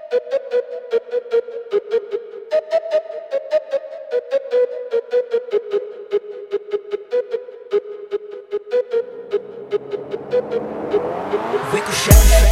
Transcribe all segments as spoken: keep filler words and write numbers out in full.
Vem com o chefe.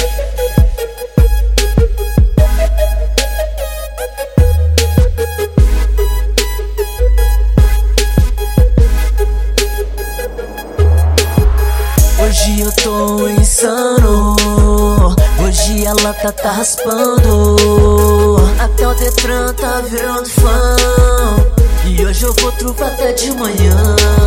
Hoje eu tô insano, hoje a lata tá raspando, até o Detran tá virando fã, e hoje eu vou truvar até de manhã.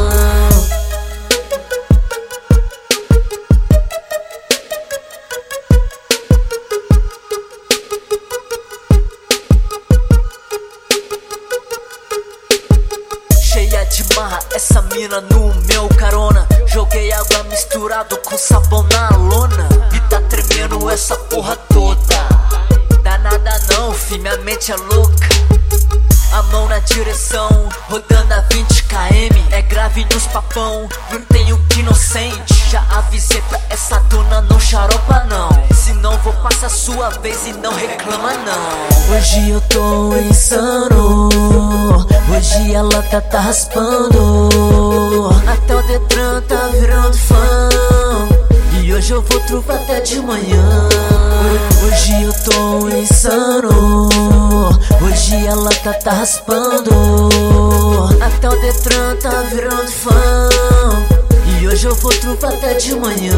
Cheia de marra, essa mina no meu carona. Joguei água misturado com sabão na lona, e tá tremendo essa porra toda. Dá nada não, fi, minha mente é louca. A mão na direção, rodando a vinte quilômetros. É grave nos papão, não tenho que inocente. Já avisei pra essa dona não xaropa não, senão vou passar sua vez e não reclama não. Hoje eu tô insano, hoje a lata tá raspando, até o Detran tá virando fã, e hoje eu vou truvar até de manhã. Hoje eu tô insano, hoje a lata tá raspando, até o Detran tá virando fã, e hoje eu vou truvar até de manhã.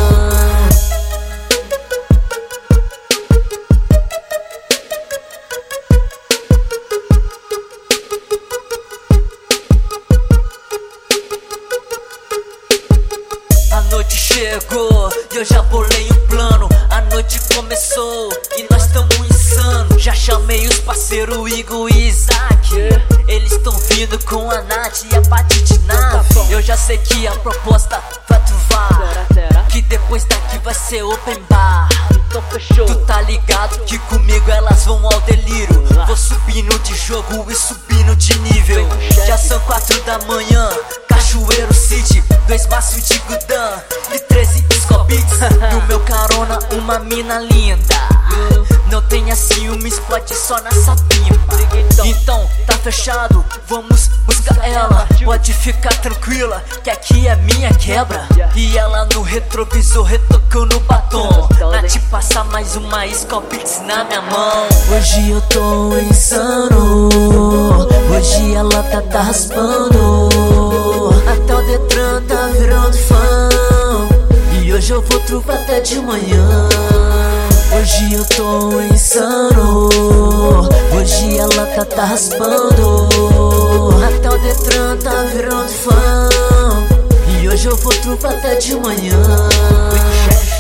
A noite chegou e eu já bolei um plano. A noite começou e nós tamo insano. Já chamei os parceiros Igor e Isaac, eles tão vindo com a Nath e a Paty de nave. Eu já sei que a proposta vai truvar, que depois daqui vai ser open bar. Tu tá ligado que comigo elas vão ao delírio. Vou subindo de jogo e subindo de nível. Já são quatro da manhã, Cachoeiro City, dois maços de Gudan e treze Scobits. No meu carona uma mina linda, não tenha ciúmes, pode só nessa pimpa. Então tá fechado, vamos buscar ela. Pode ficar tranquila que aqui é minha quebra. E ela no retrovisor retocando batom. Nath passa mais uma Scobits na minha mão. Hoje eu tô insano, hoje a lata tá raspando, até o Detran tá virando fã, e hoje eu vou truvar até de manhã. Hoje eu tô insano, hoje a lata tá raspando, até o Detran tá virando fã, e hoje eu vou truvar até de manhã.